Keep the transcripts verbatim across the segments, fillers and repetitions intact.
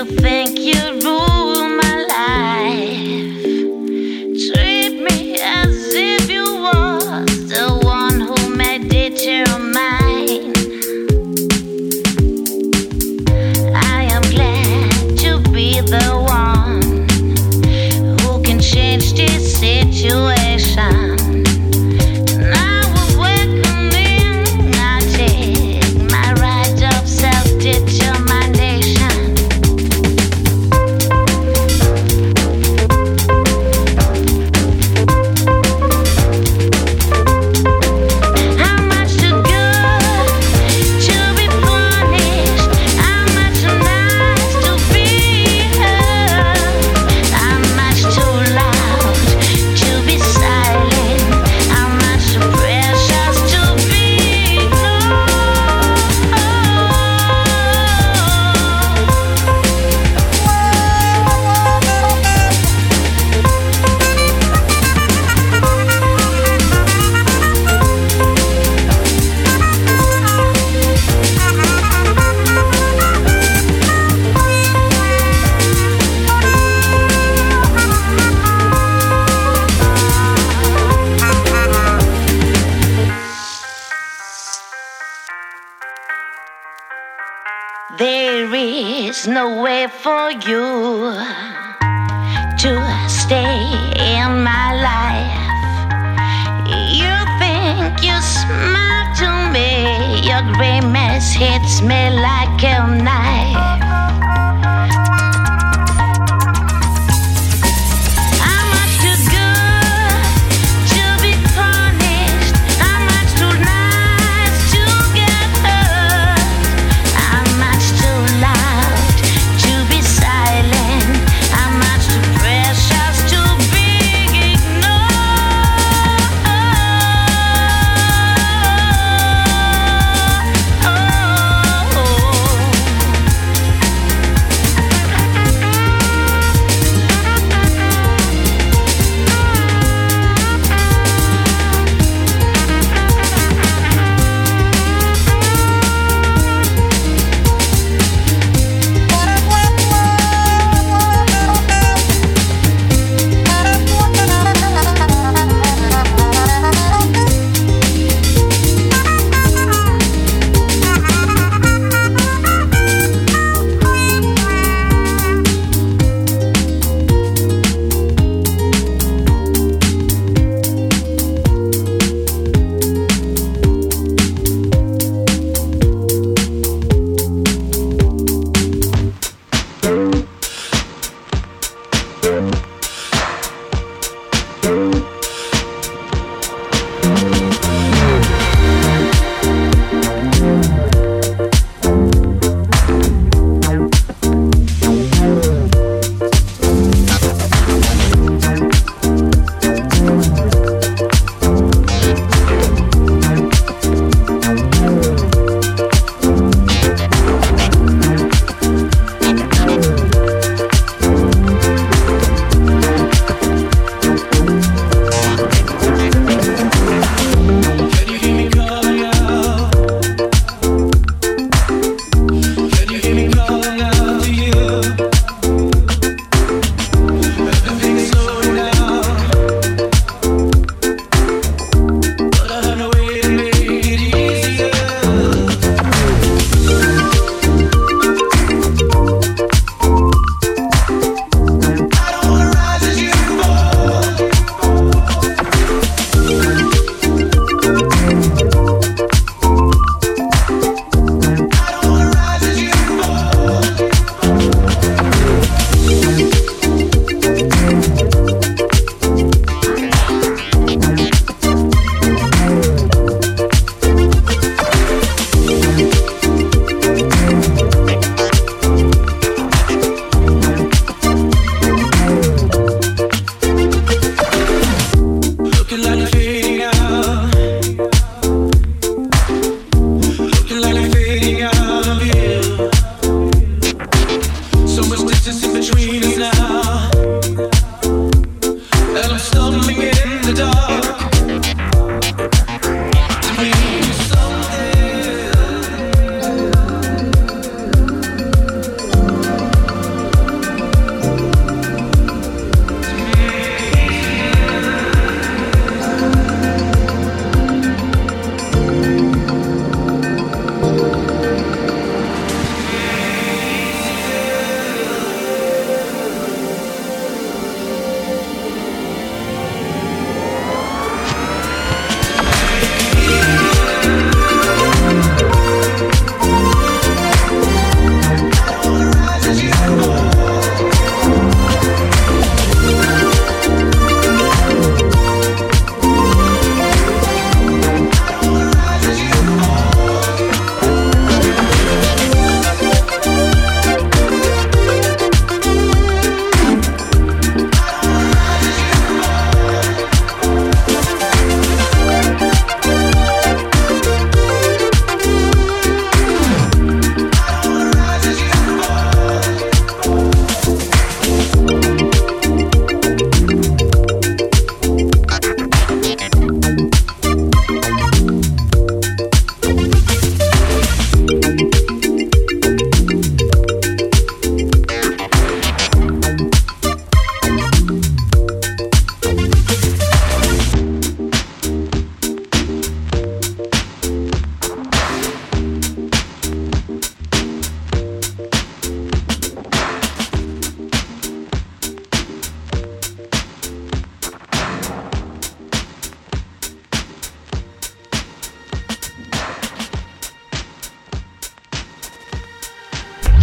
You think you rule my life. Treat me as if you was the one who made it your mind. I am glad to be the one who can change this situation. Now awakening, I take my right of self-determination. There is no way for you to stay in my life. You think you smile to me, your grimace hits me like a knife.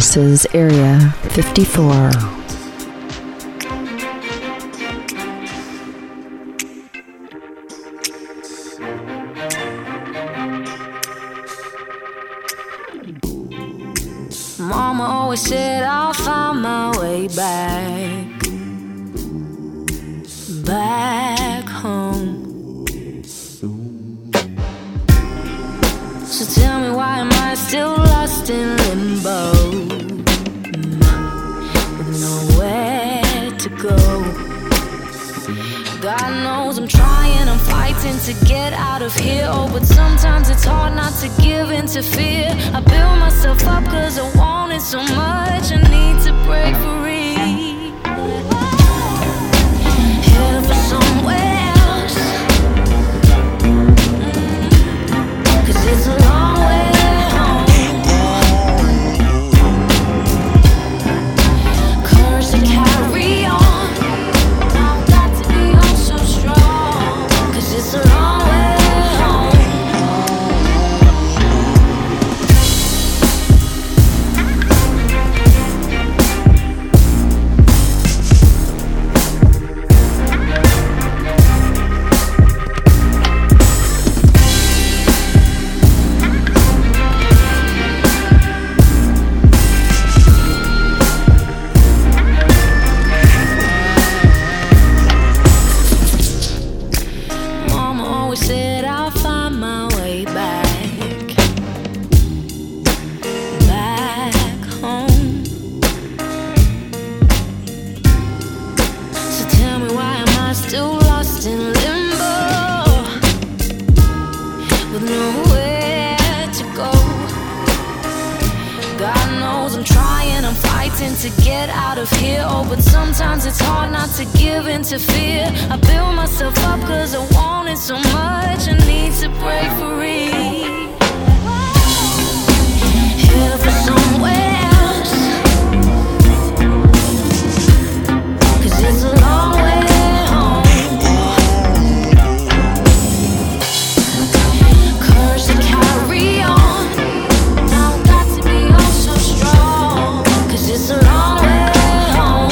versus Area fifty-four. Mama always said I'll find my way back, back home. So tell me, why am I still lost in limbo, with nowhere to go? God knows I'm trying, I'm fighting to get out of here. Oh, but sometimes it's hard not to give in to fear. I build myself up cause I want it so much. I need to break free, heading for somewhere else, cause it's a long way home. Courage to carry on. It's a long way home. To get out of here, oh, but sometimes it's hard not to give in to fear. I build myself up cause I want it so much. I need to break free, head for somewhere else, cause it's a long way home. Courage to carry on. Now I've got to be oh so strong, cause it's a long way home.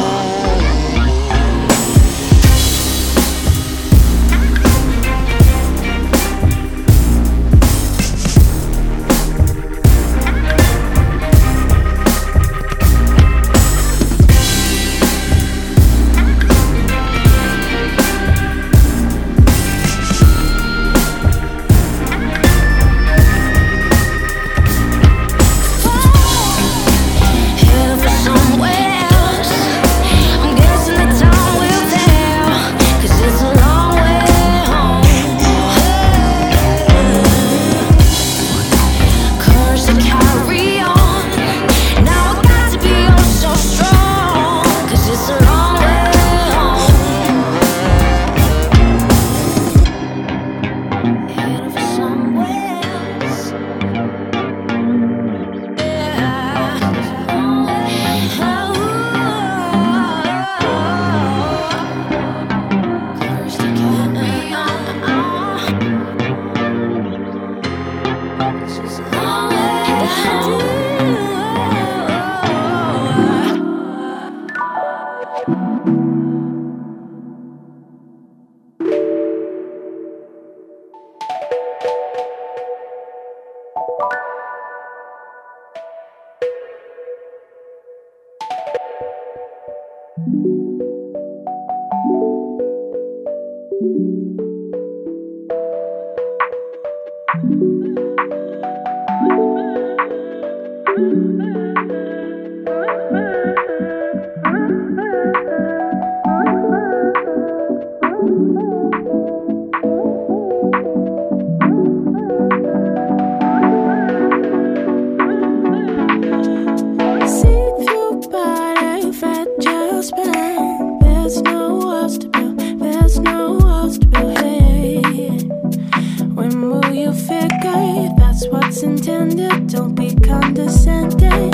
Intended, don't be condescending.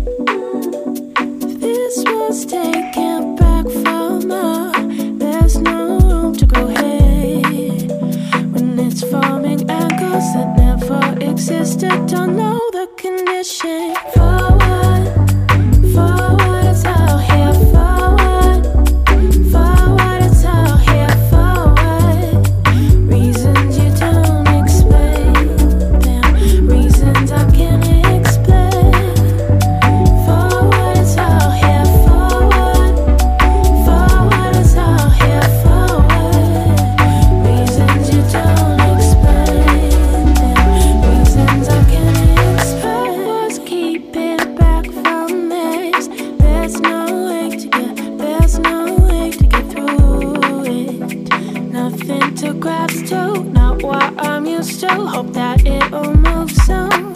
This was taken back from her. There's no room to go ahead when it's forming angles that never existed. Don't know the condition. Forward. photographs too. Not what I'm used to. Hope that it'll move soon.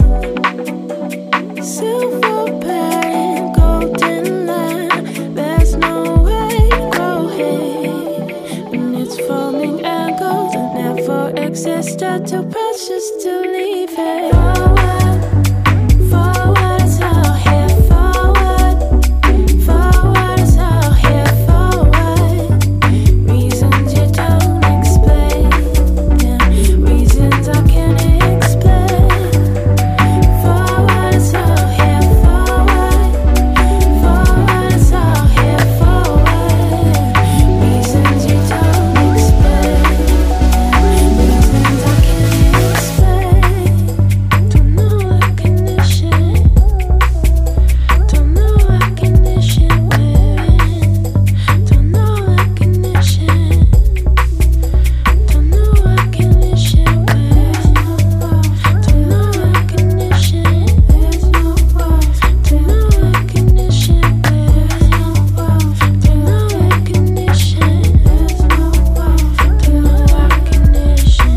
Silver pen, golden line. There's no way to grow here. And it's forming angles that never existed. Too precious to leave it. Forward, forward is all here. Forward, forward is all here. Forward, reasons you don't explain. Yeah, reasons I can't explain. Forward is all here. Forward, forward is all here. Forward, reasons you don't explain. Reasons I can't explain. Don't know what condition. Don't know what condition we're in. Don't know what condition. Don't know what condition we're in. Don't know what condition. There's no words. Don't know what condition we're in. Don't know what condition. There's no words. Don't know what condition.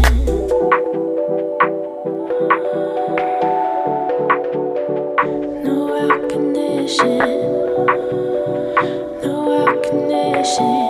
No recognition, no recognition,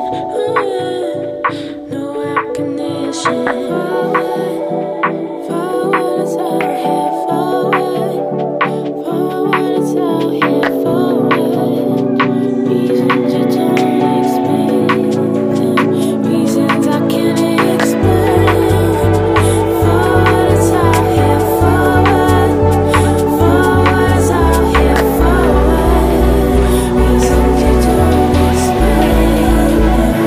no recognition. Forward, forward is all here. Forward, forward is all here. Forward, reasons you don't explain. Reasons I can't explain. Forward is all here. Forward, forward is all here. Forward, reasons you don't explain.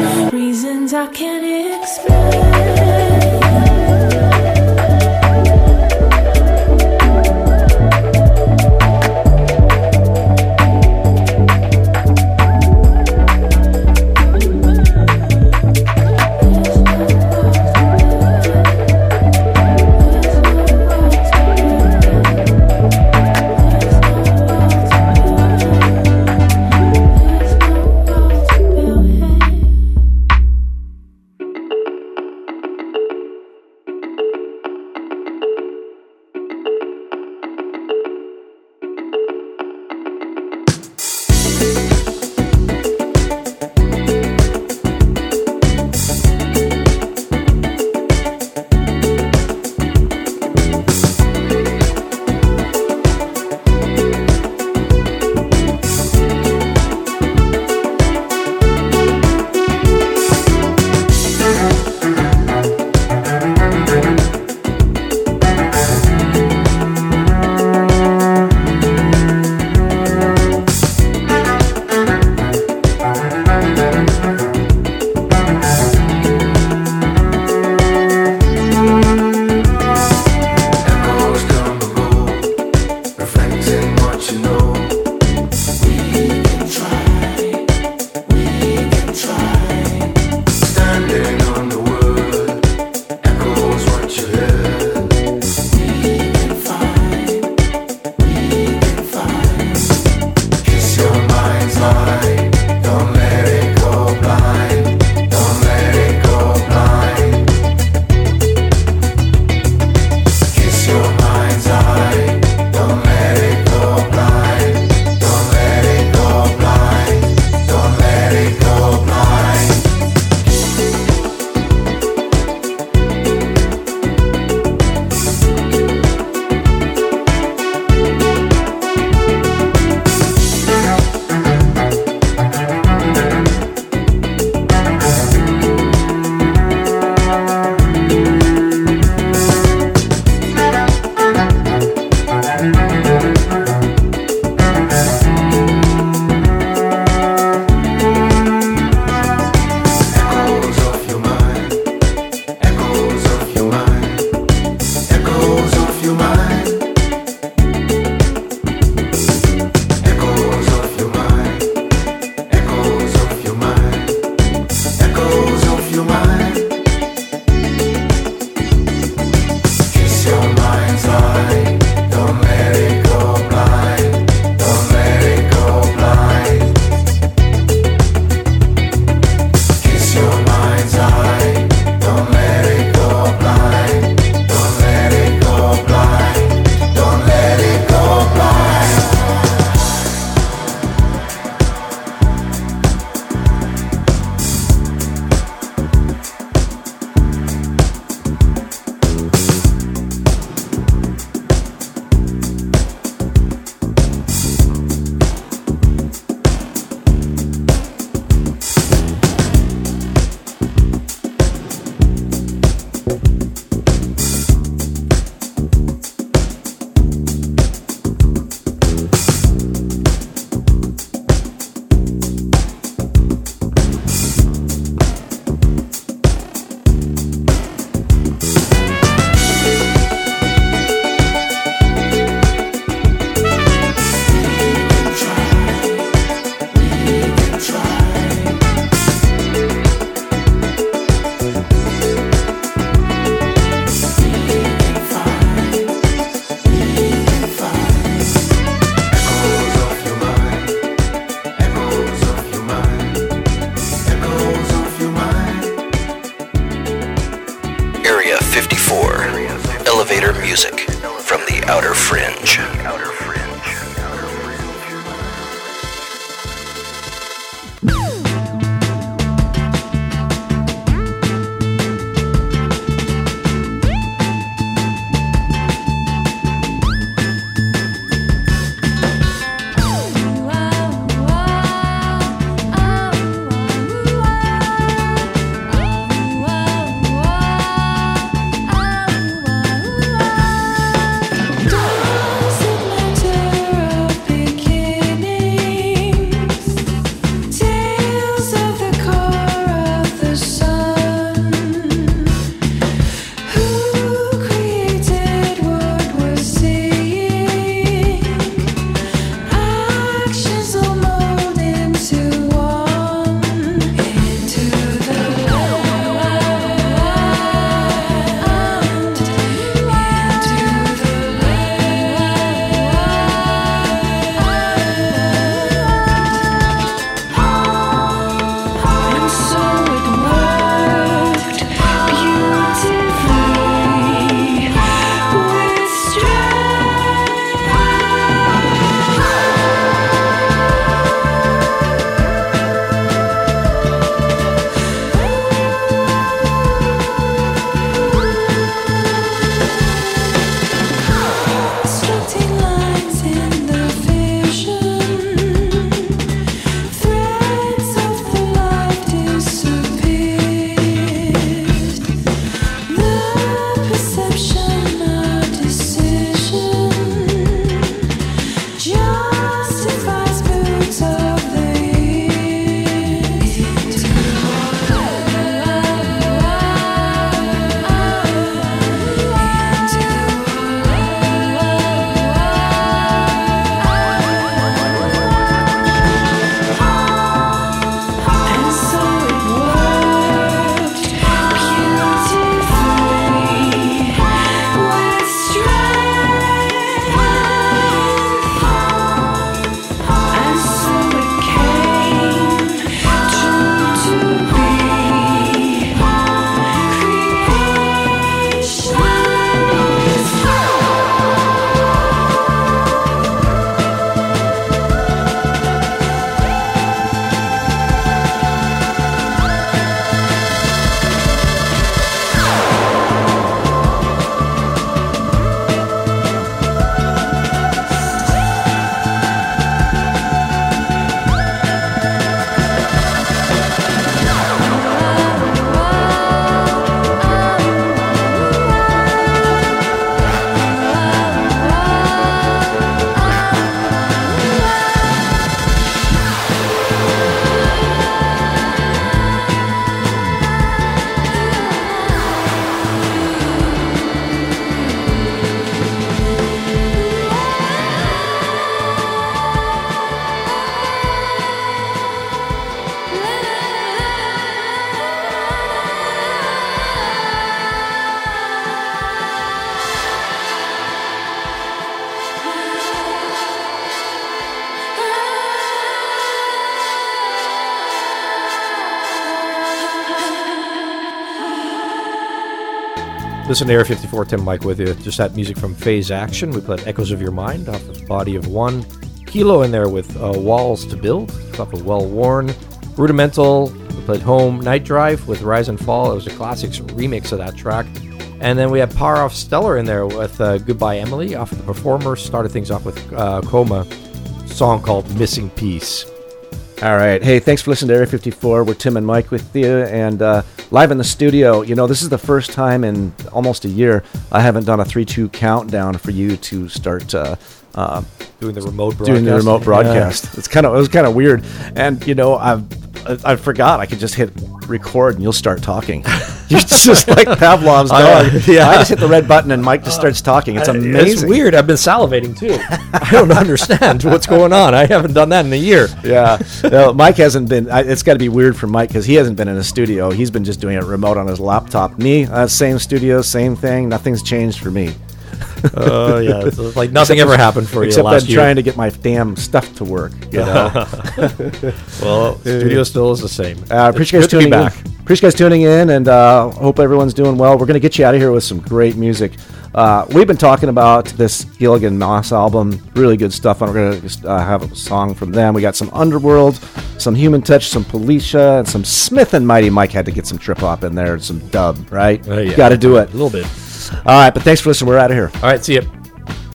Listen to Area fifty-four, Tim Mike with you. Just that music from Phase Action. We played Echoes of Your Mind off the Body of One. Kilo in there with uh, Walls to Build, off of Well Worn. Rudimental, we played Home Night Drive with Rise and Fall. It was a classics remix of that track. And then we had Power Off Stellar in there with uh, Goodbye Emily off of the Performer. Started things off with uh, Coma, song called Missing Piece. All right. Hey, thanks for listening to Area fifty-four. We're Tim and Mike with you, and uh, live in the studio. You know, this is the first time in almost a year I haven't done a three two countdown for you to start uh, uh, doing the remote broadcast. Doing the remote broadcast. Yeah. It's kind of it was kind of weird, and you know, I've I forgot I could just hit record and you'll start talking. You're just like Pavlov's dog. Uh, yeah. I just hit the red button and Mike just starts talking. It's amazing. It's weird. I've been salivating too. I don't understand what's going on. I haven't done that in a year. Yeah. No, Mike hasn't been. It's got to be weird for Mike because he hasn't been in a studio. He's been just doing it remote on his laptop. Me, uh, same studio, same thing. Nothing's changed for me. Oh uh, yeah, it's like nothing ever happened for you except last I'm year. trying to get my damn stuff to work. You know. Well, studio still is the same. Uh, appreciate you guys tuning back. in. Appreciate you guys tuning in, and uh, hope everyone's doing well. We're gonna get you out of here with some great music. Uh, we've been talking about this Gilligan Moss album, really good stuff. We're gonna just, uh, have a song from them. We got some Underworld, some Human Touch, some Policia, and some Smith and Mighty. Mike had to get some trip hop in there, and some dub. Right? Uh, yeah. Got to do it. A little bit. All right, but thanks for listening. We're out of here. All right, see you.